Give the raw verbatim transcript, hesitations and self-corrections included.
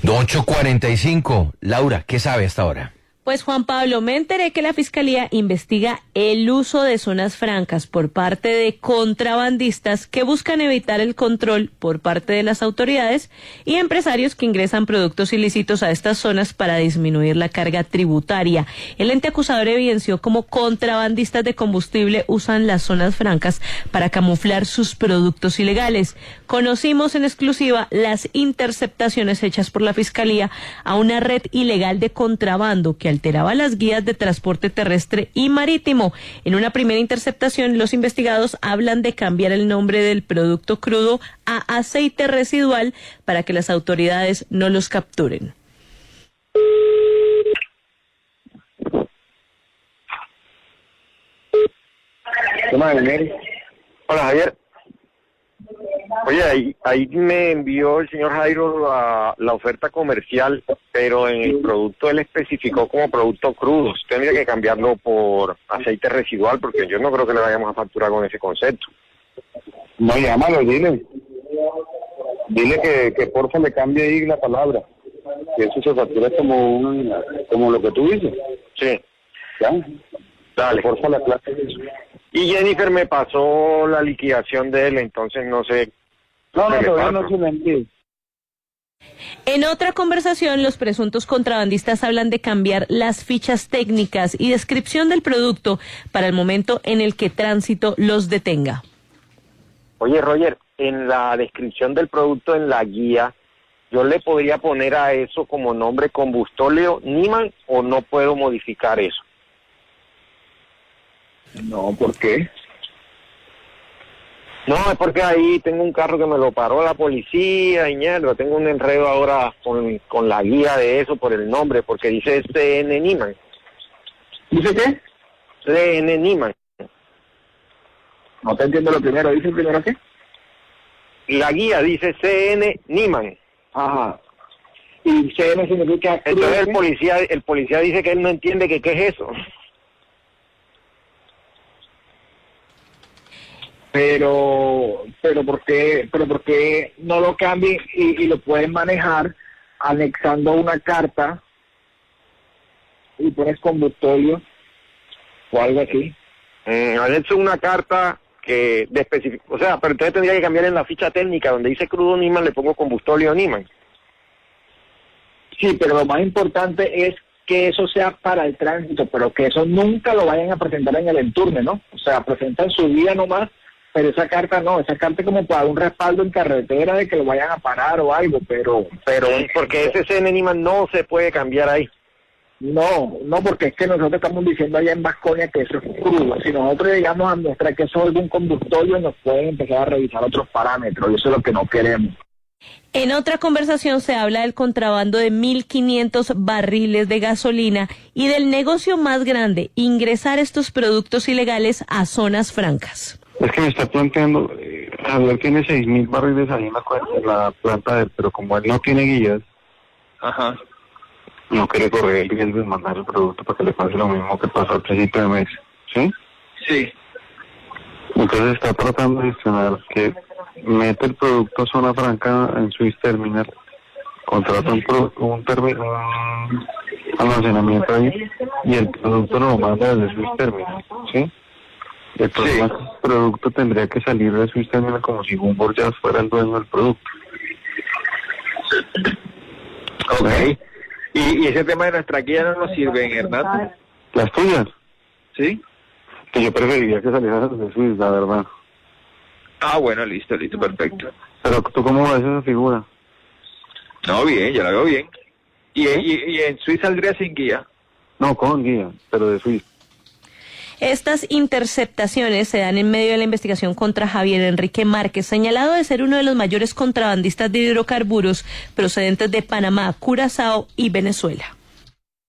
ocho cuarenta y cinco. Laura, ¿qué sabe hasta ahora? Pues Juan Pablo, me enteré que la Fiscalía investiga el uso de zonas francas por parte de contrabandistas que buscan evitar el control por parte de las autoridades y empresarios que ingresan productos ilícitos a estas zonas para disminuir la carga tributaria. El ente acusador evidenció cómo contrabandistas de combustible usan las zonas francas para camuflar sus productos ilegales. Conocimos en exclusiva las interceptaciones hechas por la Fiscalía a una red ilegal de contrabando que alteraba las guías de transporte terrestre y marítimo. En una primera interceptación, los investigados hablan de cambiar el nombre del producto crudo a aceite residual para que las autoridades no los capturen. Hola, Javier. Oye, ahí, ahí me envió el señor Jairo la, la oferta comercial, pero en el producto él especificó como producto crudo. Tendría que cambiarlo por aceite residual, porque yo no creo que le vayamos a facturar con ese concepto. No, llámalo, dile. Dile que, que porfa le cambie ahí la palabra. Que eso se factura como un, como lo que tú dices. Sí. ¿Ya? Dale. Porfa la clase de eso. Y Jennifer me pasó la liquidación de él, entonces no sé. No, no, todavía no se le envíe. En otra conversación, los presuntos contrabandistas hablan de cambiar las fichas técnicas y descripción del producto para el momento en el que Tránsito los detenga. Oye, Roger, en la descripción del producto, en la guía, ¿yo le podría poner a eso como nombre combustóleo Niman o no puedo modificar eso? No, ¿por qué? No, es porque ahí tengo un carro que me lo paró la policía y mierda, tengo un enredo ahora con, con la guía de eso por el nombre, porque dice C N Niman. ¿Dice qué? C N Niman. No te entiendo lo primero, ¿dice el primero qué? La guía dice C N Niman. Ajá. ¿Y C N significa? Entonces el policía, el policía dice que él no entiende que qué es eso. Pero, pero ¿por qué, pero por qué no lo cambien y, y lo pueden manejar anexando una carta y pones combustóleo o algo así? Mm, anexo una carta que de especific... O sea, pero entonces tendría que cambiar en la ficha técnica donde dice crudo Niman, le pongo combustóleo Niman. Sí, pero lo más importante es que eso sea para el tránsito, pero que eso nunca lo vayan a presentar en el enturne, ¿no? O sea, presentan su guía nomás, pero esa carta no, esa carta es como para un respaldo en carretera de que lo vayan a parar o algo, pero... Pero porque ese C N Niman no se puede cambiar ahí. No, no, porque es que nosotros estamos diciendo allá en Vasconia que eso es crudo. Si nosotros llegamos a mostrar que eso es algún combustóleo, nos pueden empezar a revisar otros parámetros, y eso es lo que no queremos. En otra conversación se habla del contrabando de mil quinientos barriles de gasolina y del negocio más grande, ingresar estos productos ilegales a zonas francas. Es que me está planteando, eh, Javier tiene seis mil barriles ahí en la, en la planta de él, pero como él no tiene guías, Ajá. no quiere correr el riesgo de mandar el producto para que le pase lo mismo que pasó al principio de mes, ¿sí? Sí. Entonces está tratando de gestionar que mete el producto a zona franca en Swiss Terminal, contrata un, pro, un, termi, un almacenamiento ahí y el producto lo manda desde Swiss Terminal, ¿sí? El problema es que el producto tendría que salir de Swiss Terminal como si Gumbor ya fuera el dueño del producto. Ok. ¿Y, y ese tema de nuestra guía no nos sirve, Hernán? ¿Las tuyas? ¿Sí? Que yo preferiría que salieran de Swiss, la verdad. Ah, bueno, listo, listo, perfecto. Pero ¿tú cómo ves esa figura? No, bien, yo la veo bien. ¿Y, y, y en Swiss saldría sin guía? No, con guía, pero de Swiss. Estas interceptaciones se dan en medio de la investigación contra Javier Enrique Márquez, señalado de ser uno de los mayores contrabandistas de hidrocarburos procedentes de Panamá, Curazao y Venezuela.